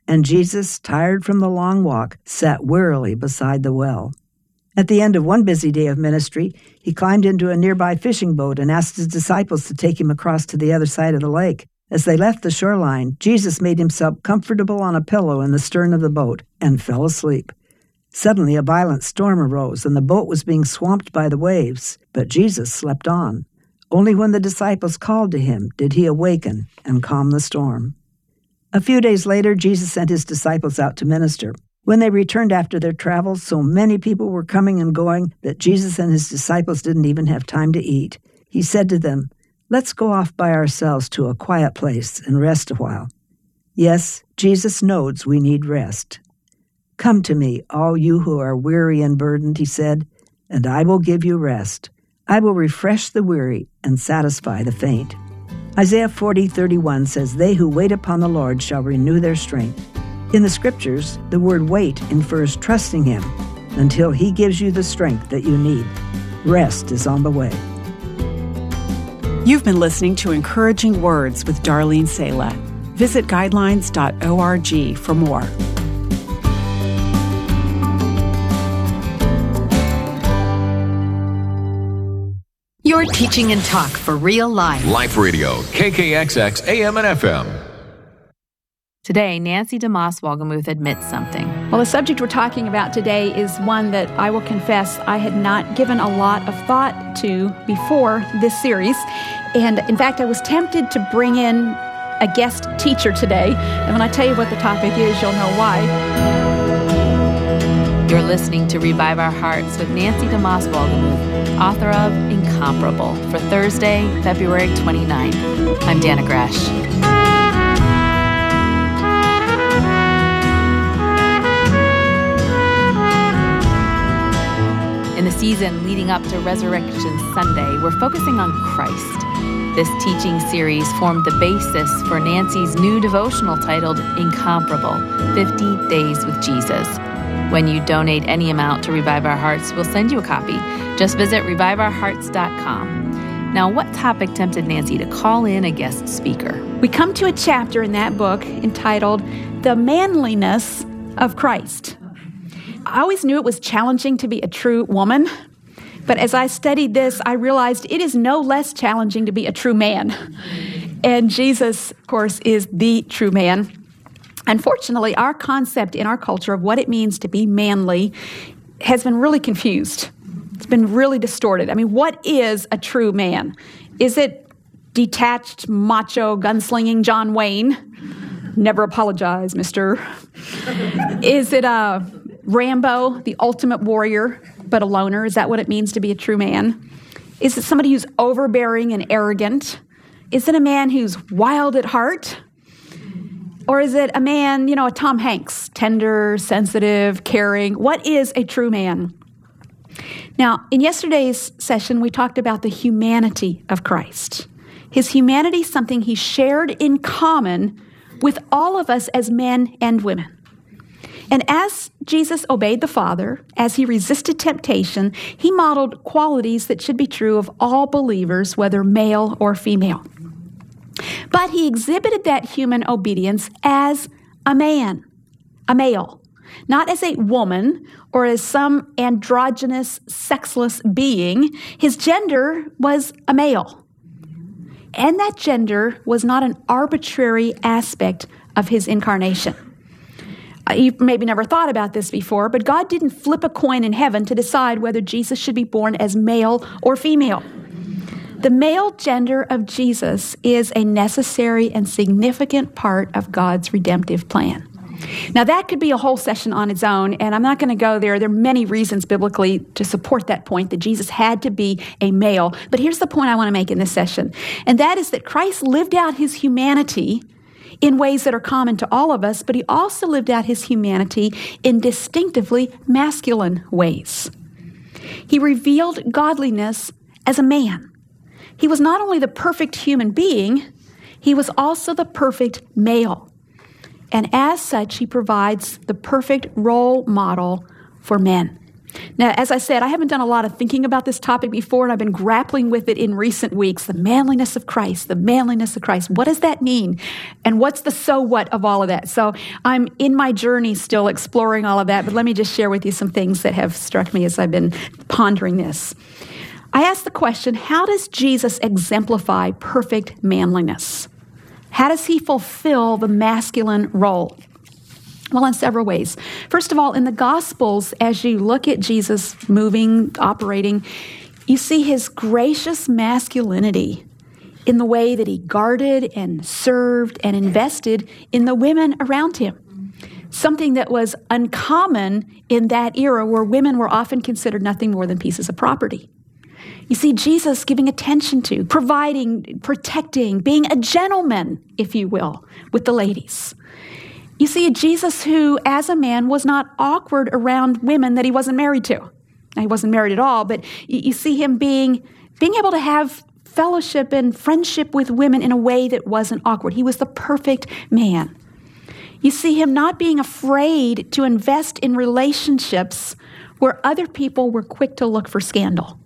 and Jesus, tired from the long walk, sat wearily beside the well. At the end of one busy day of ministry, he climbed into a nearby fishing boat and asked his disciples to take him across to the other side of the lake. As they left the shoreline, Jesus made himself comfortable on a pillow in the stern of the boat and fell asleep. Suddenly a violent storm arose, and the boat was being swamped by the waves, but Jesus slept on. Only when the disciples called to him did he awaken and calm the storm. A few days later, Jesus sent his disciples out to minister. When they returned after their travels, so many people were coming and going that Jesus and his disciples didn't even have time to eat. He said to them, "Let's go off by ourselves to a quiet place and rest a while." Yes, Jesus knows we need rest. "Come to me, all you who are weary and burdened," he said, "and I will give you rest. I will refresh the weary and satisfy the faint." Isaiah 40:31 says, "They who wait upon the Lord shall renew their strength." In the scriptures, the word wait infers trusting him until he gives you the strength that you need. Rest is on the way. You've been listening to Encouraging Words with Darlene Sala. Visit guidelines.org for more. You're teaching and talk for real life. Life Radio, KKXX AM and FM. Today, Nancy DeMoss Wolgemuth admits something. Well, the subject we're talking about today is one that I will confess I had not given a lot of thought to before this series. And in fact, I was tempted to bring in a guest teacher today. And when I tell you what the topic is, you'll know why. You're listening to Revive Our Hearts with Nancy DeMoss Wolgemuth, author of Incomparable, for Thursday, February 29th. I'm Dana Gresh. In the season leading up to Resurrection Sunday, we're focusing on Christ. This teaching series formed the basis for Nancy's new devotional titled Incomparable, 50 Days with Jesus. When you donate any amount to Revive Our Hearts, we'll send you a copy. Just visit reviveourhearts.com. Now, what topic tempted Nancy to call in a guest speaker? We come to a chapter in that book entitled The Manliness of Christ. I always knew it was challenging to be a true woman, but as I studied this, I realized it is no less challenging to be a true man. And Jesus, of course, is the true man. Unfortunately, our concept in our culture of what it means to be manly has been really confused. It's been really distorted. I mean, what is a true man? Is it detached, macho, gunslinging John Wayne? Never apologize, mister. Is it Rambo, the ultimate warrior, but a loner? Is that what it means to be a true man? Is it somebody who's overbearing and arrogant? Is it a man who's wild at heart? Or is it a man, a Tom Hanks, tender, sensitive, caring? What is a true man? Now, in yesterday's session, we talked about the humanity of Christ. His humanity is something he shared in common with all of us as men and women. And as Jesus obeyed the Father, as he resisted temptation, he modeled qualities that should be true of all believers, whether male or female. But he exhibited that human obedience as a man, a male, not as a woman or as some androgynous, sexless being. His gender was a male. And that gender was not an arbitrary aspect of his incarnation. You've maybe never thought about this before, but God didn't flip a coin in heaven to decide whether Jesus should be born as male or female. The male gender of Jesus is a necessary and significant part of God's redemptive plan. Now, that could be a whole session on its own, and I'm not going to go there. There are many reasons biblically to support that point, that Jesus had to be a male. But here's the point I want to make in this session, and that is that Christ lived out his humanity in ways that are common to all of us, but he also lived out his humanity in distinctively masculine ways. He revealed godliness as a man. He was not only the perfect human being, he was also the perfect male. And as such, he provides the perfect role model for men. Now, as I said, I haven't done a lot of thinking about this topic before, and I've been grappling with it in recent weeks. The manliness of Christ, the manliness of Christ. What does that mean? And what's the so what of all of that? So I'm in my journey still exploring all of that, but let me just share with you some things that have struck me as I've been pondering this. I asked the question, how does Jesus exemplify perfect manliness? How does he fulfill the masculine role? Well, in several ways. First of all, in the Gospels, as you look at Jesus moving, operating, you see his gracious masculinity in the way that he guarded and served and invested in the women around him. Something that was uncommon in that era where women were often considered nothing more than pieces of property. You see Jesus giving attention to, providing, protecting, being a gentleman, if you will, with the ladies. You see a Jesus who, as a man, was not awkward around women that he wasn't married to. Now, he wasn't married at all, but you see him being able to have fellowship and friendship with women in a way that wasn't awkward. He was the perfect man. You see him not being afraid to invest in relationships where other people were quick to look for scandal.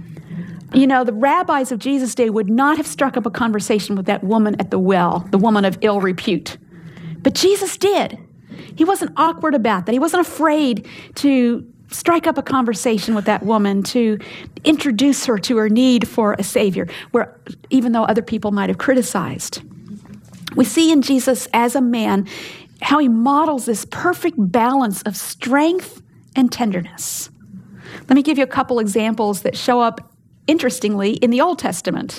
You know, the rabbis of Jesus' day would not have struck up a conversation with that woman at the well, the woman of ill repute. But Jesus did. He wasn't awkward about that. He wasn't afraid to strike up a conversation with that woman, to introduce her to her need for a Savior, where even though other people might have criticized. We see in Jesus as a man how he models this perfect balance of strength and tenderness. Let me give you a couple examples that show up, interestingly, in the Old Testament.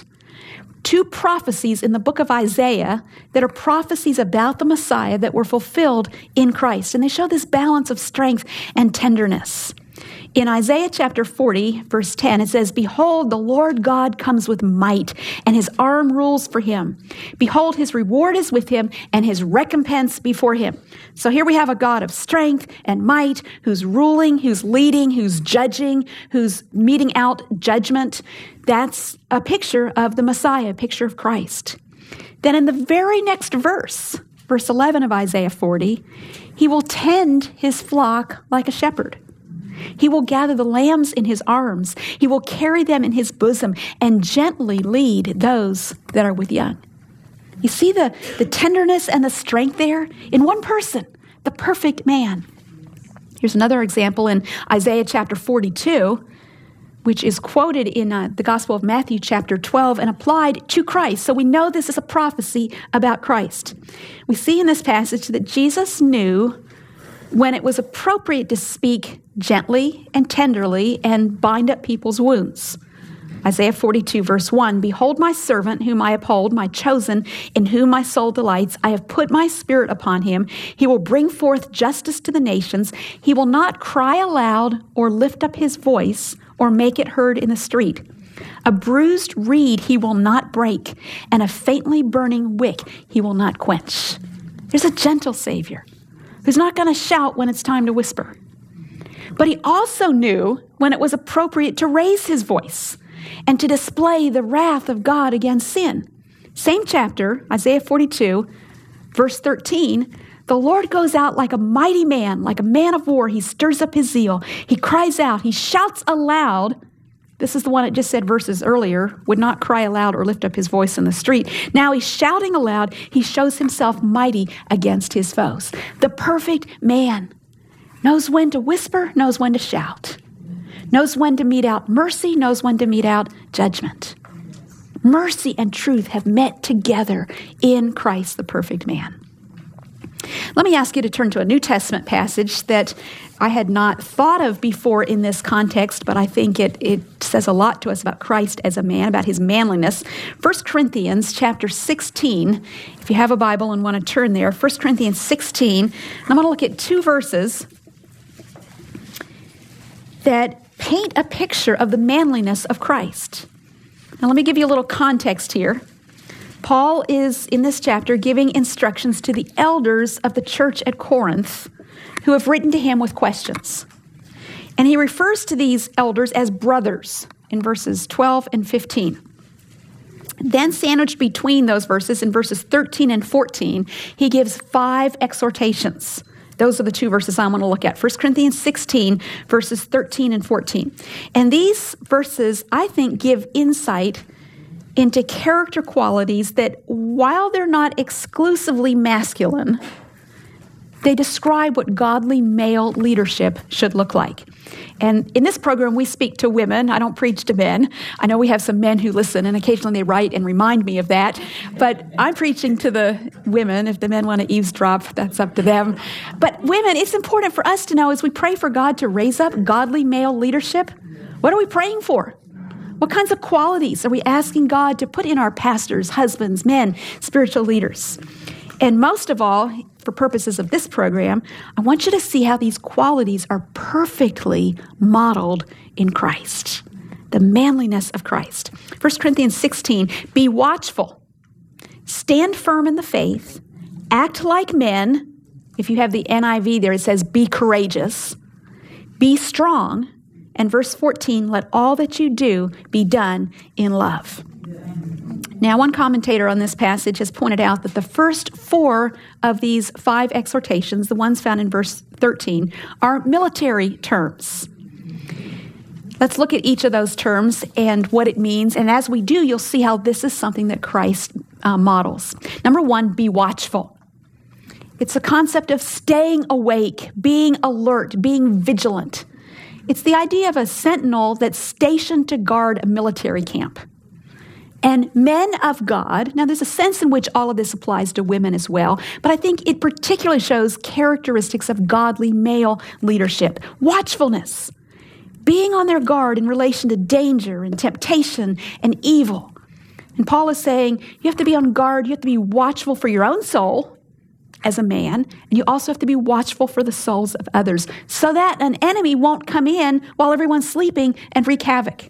2 prophecies in the book of Isaiah that are prophecies about the Messiah that were fulfilled in Christ. And they show this balance of strength and tenderness. In Isaiah chapter 40, verse 10, it says, "Behold, the Lord God comes with might, and his arm rules for him. Behold, his reward is with him, and his recompense before him." So here we have a God of strength and might, who's ruling, who's leading, who's judging, who's meting out judgment. That's a picture of the Messiah, a picture of Christ. Then in the very next verse, verse 11 of Isaiah 40, he will tend his flock like a shepherd. He will gather the lambs in his arms. He will carry them in his bosom and gently lead those that are with young. You see the tenderness and the strength there in one person, the perfect man. Here's another example in Isaiah chapter 42, which is quoted in the Gospel of Matthew chapter 12 and applied to Christ. So we know this is a prophecy about Christ. We see in this passage that Jesus knew when it was appropriate to speak gently and tenderly and bind up people's wounds. Isaiah 42, verse 1, "Behold my servant whom I uphold, my chosen, in whom my soul delights. I have put my spirit upon him. He will bring forth justice to the nations. He will not cry aloud or lift up his voice or make it heard in the street. A bruised reed he will not break, and a faintly burning wick he will not quench." There's a gentle Savior who's not going to shout when it's time to whisper. But he also knew when it was appropriate to raise his voice and to display the wrath of God against sin. Same chapter, Isaiah 42, verse 13, "The Lord goes out like a mighty man, like a man of war. He stirs up his zeal. He cries out. He shouts aloud." This is the one that just said verses earlier, would not cry aloud or lift up his voice in the street. Now he's shouting aloud. He shows himself mighty against his foes. The perfect man knows when to whisper, knows when to shout, knows when to mete out mercy, knows when to mete out judgment. Mercy and truth have met together in Christ, the perfect man. Let me ask you to turn to a New Testament passage that I had not thought of before in this context, but I think it says a lot to us about Christ as a man, about his manliness. 1 Corinthians chapter 16, if you have a Bible and want to turn there, 1 Corinthians 16, I'm going to look at 2 verses that paint a picture of the manliness of Christ. Now let me give you a little context here. Paul is, in this chapter, giving instructions to the elders of the church at Corinth who have written to him with questions. And he refers to these elders as brothers in verses 12 and 15. Then sandwiched between those verses, in verses 13 and 14, he gives 5 exhortations Those are the two verses I want to look at. 1 Corinthians 16, verses 13 and 14. And these verses, I think, give insight into character qualities that, while they're not exclusively masculine, they describe what godly male leadership should look like. And in this program, we speak to women. I don't preach to men. I know we have some men who listen, and occasionally they write and remind me of that. But I'm preaching to the women. If the men want to eavesdrop, that's up to them. But women, it's important for us to know as we pray for God to raise up godly male leadership, what are we praying for? What kinds of qualities are we asking God to put in our pastors, husbands, men, spiritual leaders? And most of all, for purposes of this program, I want you to see how these qualities are perfectly modeled in Christ, the manliness of Christ. 1 Corinthians 16, be watchful, stand firm in the faith, act like men. If you have the NIV there, it says be courageous, be strong, and verse 14, let all that you do be done in love. Now, one commentator on this passage has pointed out that the first 4 of these 5 exhortations, the ones found in verse 13, are military terms. Let's look at each of those terms and what it means. And as we do, you'll see how this is something that Christ models. Number 1, be watchful. It's a concept of staying awake, being alert, being vigilant. It's the idea of a sentinel that's stationed to guard a military camp. And men of God, now there's a sense in which all of this applies to women as well, but I think it particularly shows characteristics of godly male leadership. Watchfulness, being on their guard in relation to danger and temptation and evil. And Paul is saying you have to be on guard, you have to be watchful for your own soul as a man, and you also have to be watchful for the souls of others so that an enemy won't come in while everyone's sleeping and wreak havoc.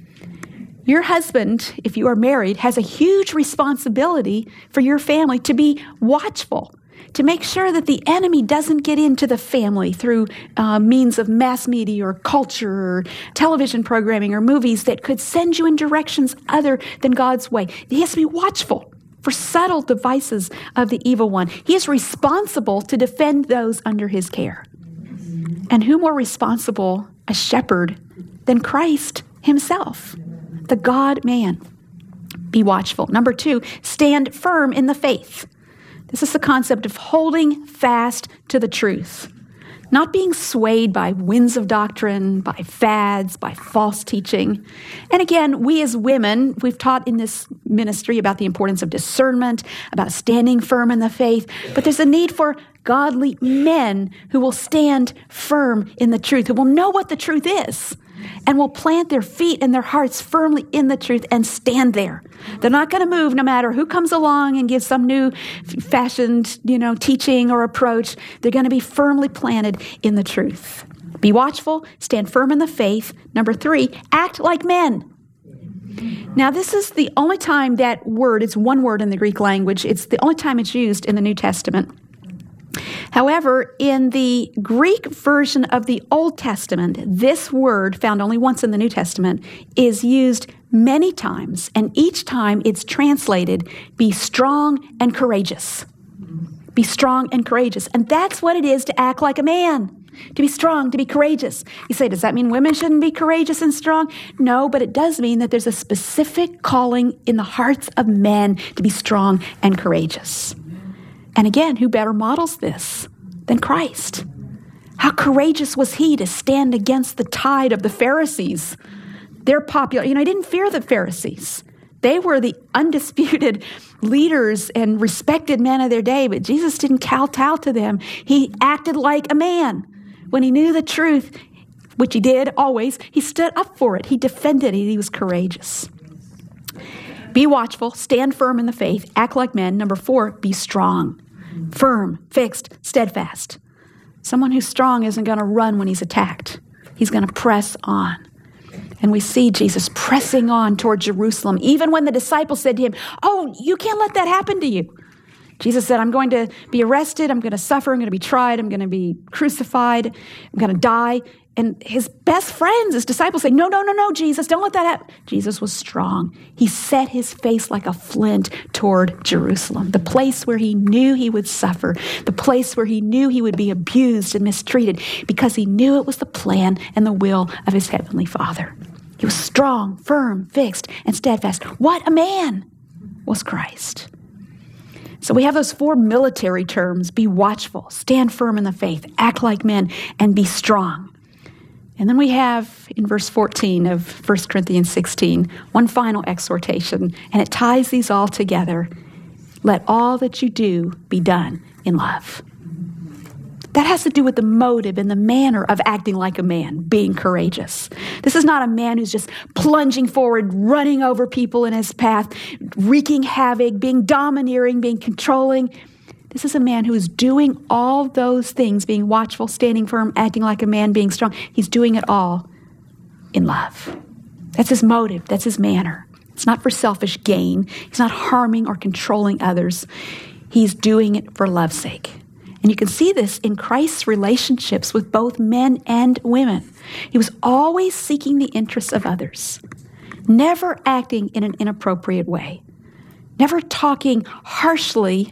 Your husband, if you are married, has a huge responsibility for your family to be watchful, to make sure that the enemy doesn't get into the family through means of mass media or culture or television programming or movies that could send you in directions other than God's way. He has to be watchful for subtle devices of the evil one. He is responsible to defend those under his care. And who more responsible, a shepherd, than Christ himself? The God-man. Be watchful. Number 2, stand firm in the faith. This is the concept of holding fast to the truth, not being swayed by winds of doctrine, by fads, by false teaching. And again, we as women, we've taught in this ministry about the importance of discernment, about standing firm in the faith, but there's a need for godly men who will stand firm in the truth, who will know what the truth is, and will plant their feet and their hearts firmly in the truth and stand there. They're not going to move no matter who comes along and gives some new fashioned, teaching or approach. They're going to be firmly planted in the truth. Be watchful, stand firm in the faith. Number 3, act like men. Now, this is the only time that word, it's one word in the Greek language, it's the only time it's used in the New Testament. However, in the Greek version of the Old Testament, this word, found only once in the New Testament, is used many times, and each time it's translated, be strong and courageous. Be strong and courageous. And that's what it is to act like a man. To be strong, to be courageous. You say, does that mean women shouldn't be courageous and strong? No, but it does mean that there's a specific calling in the hearts of men to be strong and courageous. And again, who better models this than Christ? How courageous was he to stand against the tide of the Pharisees? They're popular. He didn't fear the Pharisees. They were the undisputed leaders and respected men of their day, but Jesus didn't kowtow to them. He acted like a man. When he knew the truth, which he did always, he stood up for it. He defended it. He was courageous. Be watchful, stand firm in the faith, act like men. Number 4, be strong, firm, fixed, steadfast. Someone who's strong isn't going to run when he's attacked. He's going to press on. And we see Jesus pressing on toward Jerusalem, even when the disciples said to him, oh, you can't let that happen to you. Jesus said, I'm going to be arrested, I'm going to suffer, I'm going to be tried, I'm going to be crucified, I'm going to die. And his best friends, his disciples say, no, Jesus, don't let that happen. Jesus was strong. He set his face like a flint toward Jerusalem, the place where he knew he would suffer, the place where he knew he would be abused and mistreated, because he knew it was the plan and the will of his heavenly Father. He was strong, firm, fixed, and steadfast. What a man was Christ. So we have those 4 military terms: be watchful, stand firm in the faith, act like men, and be strong. And then we have, in verse 14 of 1 Corinthians 16, one final exhortation, and it ties these all together. Let all that you do be done in love. That has to do with the motive and the manner of acting like a man, being courageous. This is not a man who's just plunging forward, running over people in his path, wreaking havoc, being domineering, being controlling. This is a man who is doing all those things, being watchful, standing firm, acting like a man, being strong. He's doing it all in love. That's his motive. That's his manner. It's not for selfish gain. He's not harming or controlling others. He's doing it for love's sake. And you can see this in Christ's relationships with both men and women. He was always seeking the interests of others, never acting in an inappropriate way, never talking harshly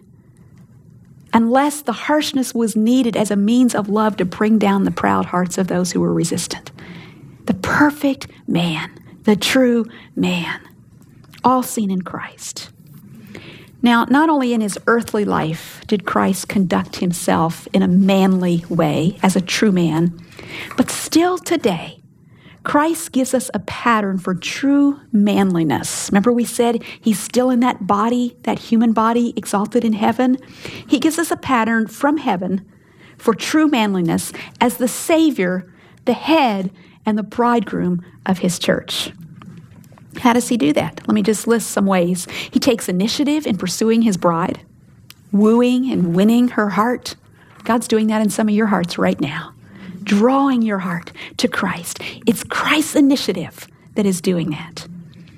unless the harshness was needed as a means of love to bring down the proud hearts of those who were resistant. The perfect man, the true man, all seen in Christ. Now, not only in his earthly life did Christ conduct himself in a manly way as a true man, but still today, Christ gives us a pattern for true manliness. Remember we said he's still in that body, that human body exalted in heaven? He gives us a pattern from heaven for true manliness as the Savior, the head, and the bridegroom of his church. How does he do that? Let me just list some ways. He takes initiative in pursuing his bride, wooing and winning her heart. God's doing that in some of your hearts right now, drawing your heart to Christ. It's Christ's initiative that is doing that.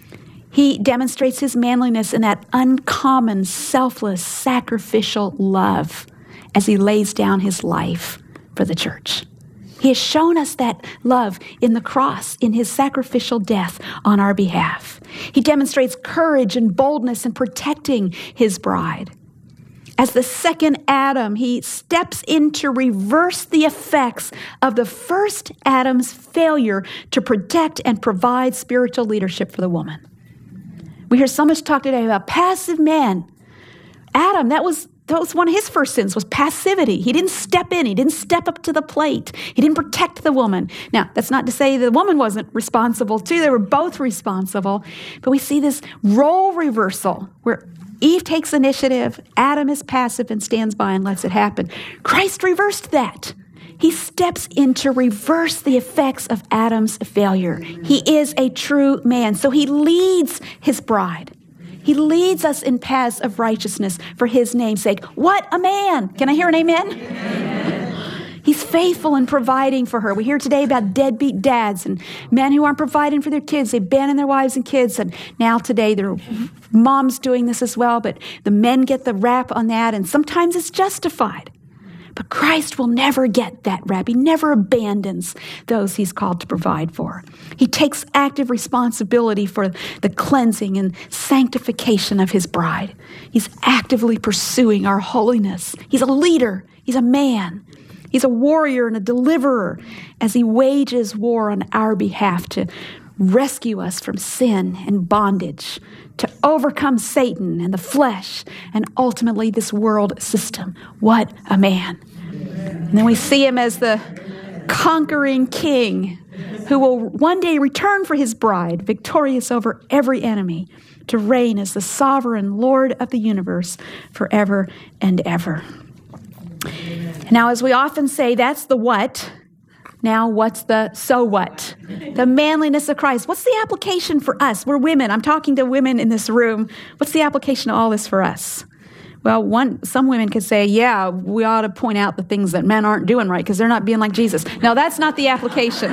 He demonstrates his manliness in that uncommon, selfless, sacrificial love as he lays down his life for the church. He has shown us that love in the cross, in his sacrificial death on our behalf. He demonstrates courage and boldness in protecting his bride. As the second Adam, he steps in to reverse the effects of the first Adam's failure to protect and provide spiritual leadership for the woman. We hear so much talk today about passive men. Adam, that was one of his first sins, was passivity. He didn't step in. He didn't step up to the plate. He didn't protect the woman. Now, that's not to say the woman wasn't responsible too. They were both responsible. But we see this role reversal where Eve takes initiative, Adam is passive and stands by and lets it happen. Christ reversed that. He steps in to reverse the effects of Adam's failure. He is a true man, so he leads his bride. He leads us in paths of righteousness for his name's sake. What a man! Can I hear an amen? Amen. He's faithful in providing for her. We hear today about deadbeat dads and men who aren't providing for their kids. They abandon their wives and kids. And now today, their moms doing this as well. But the men get the rap on that. And sometimes it's justified. But Christ will never get that rap. He never abandons those he's called to provide for. He takes active responsibility for the cleansing and sanctification of his bride. He's actively pursuing our holiness. He's a leader. He's a man. He's a warrior and a deliverer as he wages war on our behalf to rescue us from sin and bondage, to overcome Satan and the flesh, and ultimately this world system. What a man. And then we see him as the conquering king who will one day return for his bride, victorious over every enemy, to reign as the sovereign Lord of the universe forever and ever. Now, as we often say, that's the what. Now, what's the so what? The manliness of Christ. What's the application for us? We're women. I'm talking to women in this room. What's the application of all this for us? Well, some women could say, yeah, we ought to point out the things that men aren't doing right because they're not being like Jesus. No, that's not the application.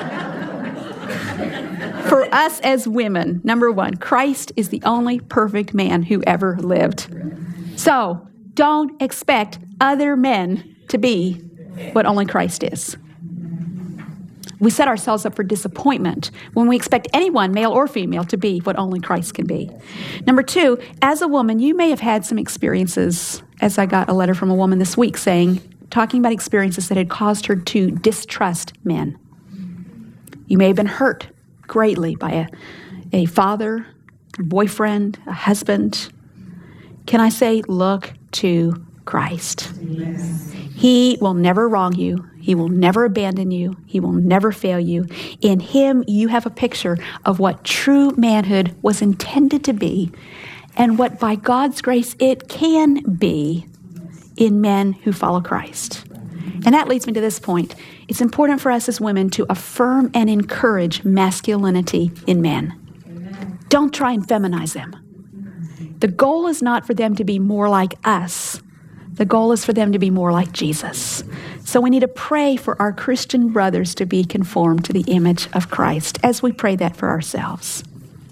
For us as women, number one, Christ is the only perfect man who ever lived. So don't expect other men to be what only Christ is. We set ourselves up for disappointment when we expect anyone, male or female, to be what only Christ can be. Number two, as a woman, you may have had some experiences, as I got a letter from a woman this week talking about experiences that had caused her to distrust men. You may have been hurt greatly by a father, a boyfriend, a husband. Can I say, look to Christ? Yes. He will never wrong you. He will never abandon you. He will never fail you. In Him, you have a picture of what true manhood was intended to be and what, by God's grace, it can be in men who follow Christ. And that leads me to this point. It's important for us as women to affirm and encourage masculinity in men. Amen. Don't try and feminize them. The goal is not for them to be more like us. The goal is for them to be more like Jesus. So we need to pray for our Christian brothers to be conformed to the image of Christ as we pray that for ourselves.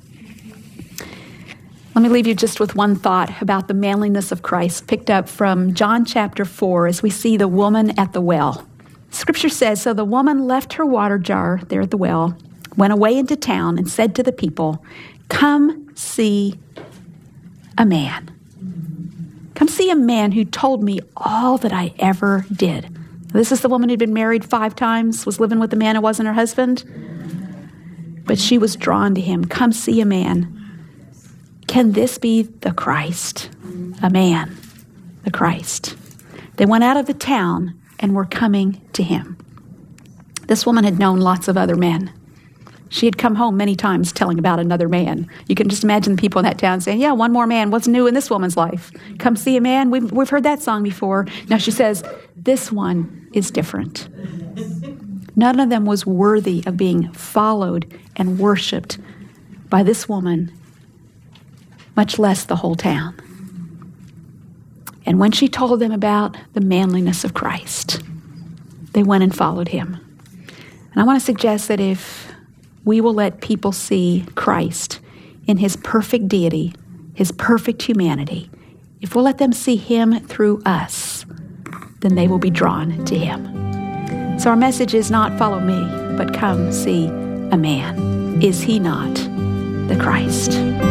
Let me leave you just with one thought about the manliness of Christ, picked up from John chapter 4 as we see the woman at the well. Scripture says, "So the woman left her water jar there at the well, went away into town and said to the people, 'Come see a man. Come see a man who told me all that I ever did.'" This is the woman who'd been married 5 times, was living with a man who wasn't her husband. But she was drawn to him. Come see a man. Can this be the Christ? A man, the Christ. They went out of the town and were coming to him. This woman had known lots of other men. She had come home many times telling about another man. You can just imagine the people in that town saying, "Yeah, one more man. What's new in this woman's life? Come see a man. We've heard that song before." Now she says, this one is different. None of them was worthy of being followed and worshiped by this woman, much less the whole town. And when she told them about the manliness of Christ, they went and followed him. And I want to suggest that if we will let people see Christ in his perfect deity, his perfect humanity, if we'll let them see him through us, then they will be drawn to him. So our message is not follow me, but come see a man. Is he not the Christ?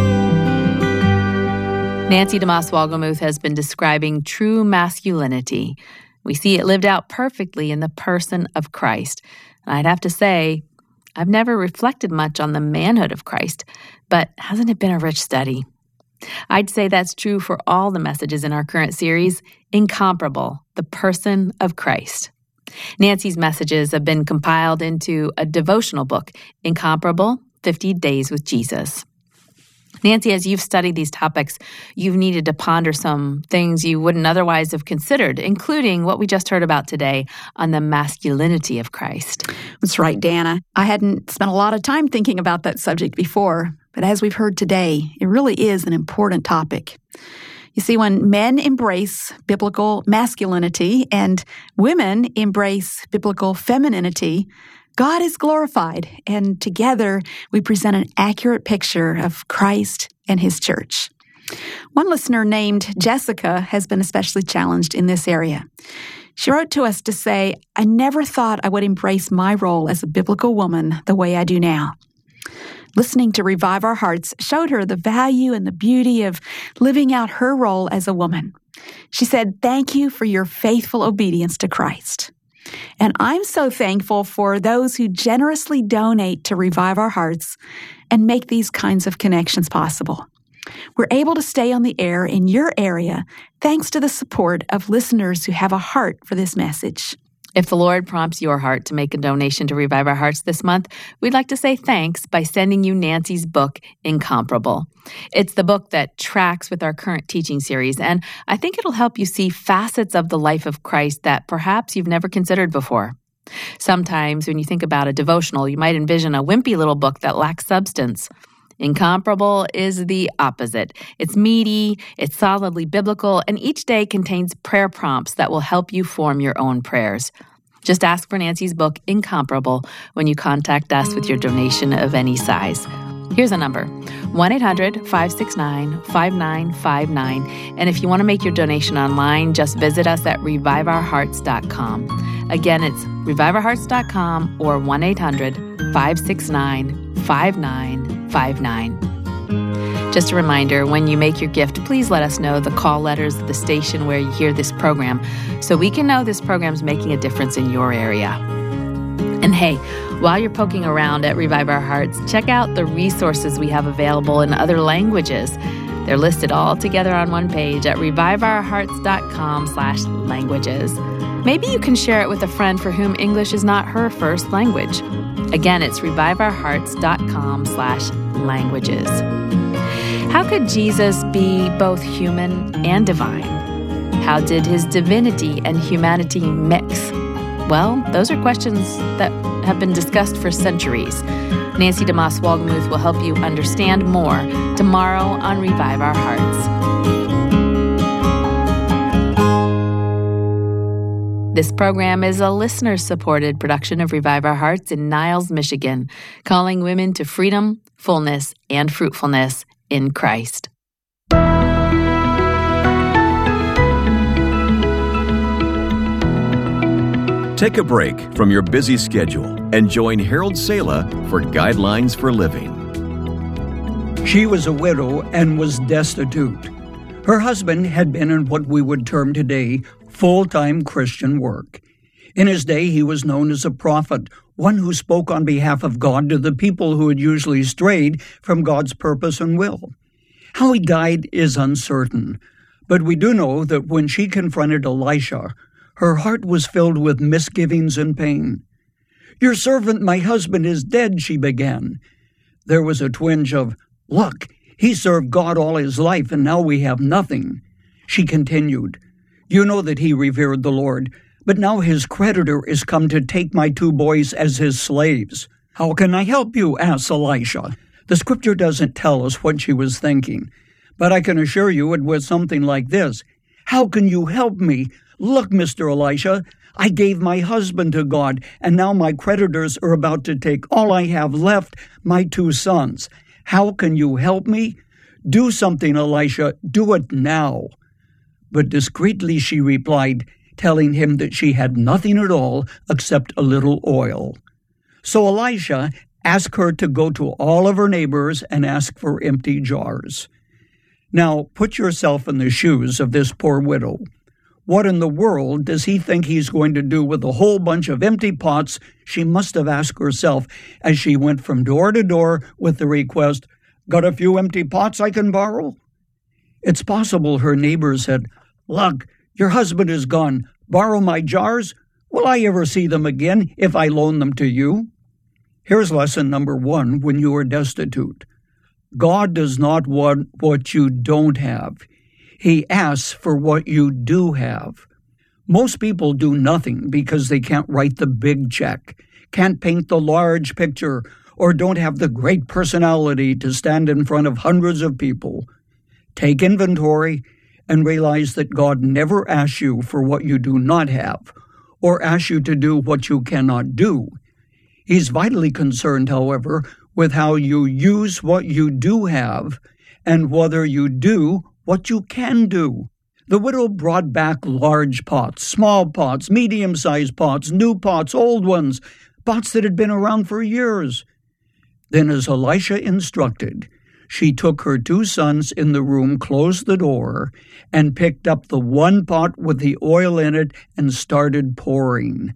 Nancy DeMoss Wolgemuth has been describing true masculinity. We see it lived out perfectly in the person of Christ. And I'd have to say, I've never reflected much on the manhood of Christ, but hasn't it been a rich study? I'd say that's true for all the messages in our current series, Incomparable, the Person of Christ. Nancy's messages have been compiled into a devotional book, Incomparable, 50 Days with Jesus. Nancy, as you've studied these topics, you've needed to ponder some things you wouldn't otherwise have considered, including what we just heard about today on the masculinity of Christ. That's right, Dana. I hadn't spent a lot of time thinking about that subject before, but as we've heard today, it really is an important topic. You see, when men embrace biblical masculinity and women embrace biblical femininity, God is glorified, and together we present an accurate picture of Christ and his church. One listener named Jessica has been especially challenged in this area. She wrote to us to say, "I never thought I would embrace my role as a biblical woman the way I do now." Listening to Revive Our Hearts showed her the value and the beauty of living out her role as a woman. She said, "Thank you for your faithful obedience to Christ. And I'm so thankful for those who generously donate to Revive Our Hearts and make these kinds of connections possible. We're able to stay on the air in your area thanks to the support of listeners who have a heart for this message." If the Lord prompts your heart to make a donation to Revive Our Hearts this month, we'd like to say thanks by sending you Nancy's book, Incomparable. It's the book that tracks with our current teaching series, and I think it'll help you see facets of the life of Christ that perhaps you've never considered before. Sometimes when you think about a devotional, you might envision a wimpy little book that lacks substance. Incomparable is the opposite. It's meaty, it's solidly biblical, and each day contains prayer prompts that will help you form your own prayers. Just ask for Nancy's book, Incomparable, when you contact us with your donation of any size. Here's a number, 1-800-569-5959. And if you want to make your donation online, just visit us at reviveourhearts.com. Again, it's reviveourhearts.com or 1-800-569-5959. Just a reminder, when you make your gift, please let us know the call letters of the station where you hear this program so we can know this program's making a difference in your area. And hey, while you're poking around at Revive Our Hearts, check out the resources we have available in other languages. They're listed all together on one page at reviveourhearts.com/languages. Maybe you can share it with a friend for whom English is not her first language. Again, it's reviveourhearts.com/languages. How could Jesus be both human and divine? How did his divinity and humanity mix? Well, those are questions that have been discussed for centuries. Nancy DeMoss Wolgemuth will help you understand more tomorrow on Revive Our Hearts. This program is a listener-supported production of Revive Our Hearts in Niles, Michigan, calling women to freedom, fullness, and fruitfulness in Christ. Take a break from your busy schedule and join Harold Sala for Guidelines for Living. She was a widow and was destitute. Her husband had been in what we would term today full-time Christian work. In his day, he was known as a prophet, one who spoke on behalf of God to the people who had usually strayed from God's purpose and will. How he died is uncertain, but we do know that when she confronted Elisha, her heart was filled with misgivings and pain. "Your servant, my husband, is dead," she began. There was a twinge of, "Look, he served God all his life, and now we have nothing." She continued, "You know that he revered the Lord, but now his creditor is come to take my 2 boys as his slaves. How can I help you?" asked Elisha. The scripture doesn't tell us what she was thinking, but I can assure you it was something like this. "How can you help me? Look, Mr. Elisha, I gave my husband to God, and now my creditors are about to take all I have left, my 2 sons. How can you help me? Do something, Elisha. Do it now." But discreetly she replied, telling him that she had nothing at all except a little oil. So Elisha asked her to go to all of her neighbors and ask for empty jars. Now, put yourself in the shoes of this poor widow. What in the world does he think he's going to do with a whole bunch of empty pots? She must have asked herself as she went from door to door with the request, "Got a few empty pots I can borrow?" It's possible her neighbor said, "Look, your husband is gone. Borrow my jars? Will I ever see them again if I loan them to you?" Here's lesson number 1 when you are destitute. God does not want what you don't have. He asks for what you do have. Most people do nothing because they can't write the big check, can't paint the large picture, or don't have the great personality to stand in front of hundreds of people. Take inventory and realize that God never asks you for what you do not have, or asks you to do what you cannot do. He's vitally concerned, however, with how you use what you do have and whether you do what you can do. The widow brought back large pots, small pots, medium-sized pots, new pots, old ones, pots that had been around for years. Then, as Elisha instructed, she took her 2 sons in the room, closed the door, and picked up the 1 pot with the oil in it and started pouring.